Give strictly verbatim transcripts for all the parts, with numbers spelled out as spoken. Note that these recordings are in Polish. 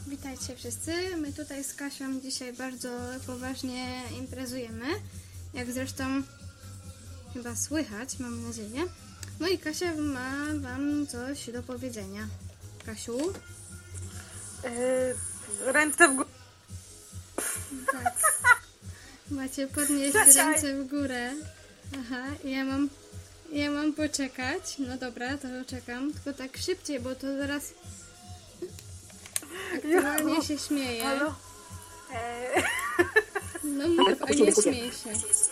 Witajcie wszyscy. My tutaj z Kasią dzisiaj bardzo poważnie imprezujemy. Jak zresztą chyba słychać, mam nadzieję. No i Kasia ma wam coś do powiedzenia. Kasiu? Yy, ręce w górę. Tak. Macie podnieść Czekaj. ręce w górę. Aha, ja mam, ja mam poczekać. No dobra, to czekam. Tylko tak szybciej, bo to zaraz aktualnie się śmieje. Halo? Eee. No mów, a nie śmiej się.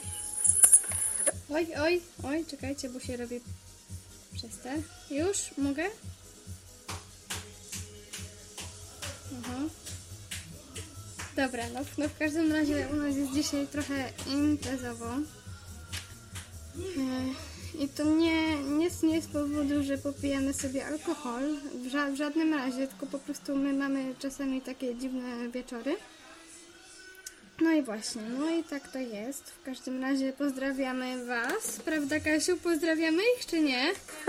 Oj, oj, oj, czekajcie, bo się robi przez te. Już? Mogę? Aha. Dobra, no, no w każdym razie u nas jest dzisiaj trochę imprezowo. Yy, I to nie, nie, nie z powodu, że popijamy sobie alkohol, w, ża w żadnym razie, tylko po prostu my mamy czasami takie dziwne wieczory. No i właśnie, no i tak to jest. W każdym razie pozdrawiamy was, prawda Kasiu? Pozdrawiamy ich czy nie?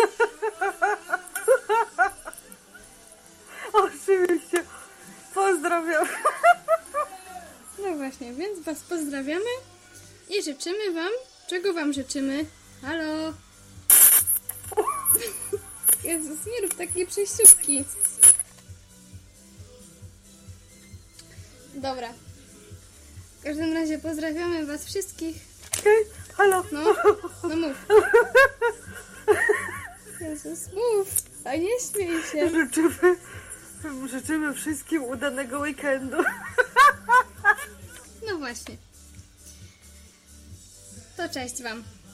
Oczywiście. Pozdrawiam. No właśnie, więc was pozdrawiamy i życzymy wam, czego wam życzymy? Halo? Jezus, nie rób takiej przejściówki. Dobra. W każdym razie pozdrawiamy was wszystkich. Okej, okay. Halo. No, no mów. Jezus, mów, a nie śmiej się. Życzymy, życzymy wszystkim udanego weekendu. No właśnie. To cześć wam.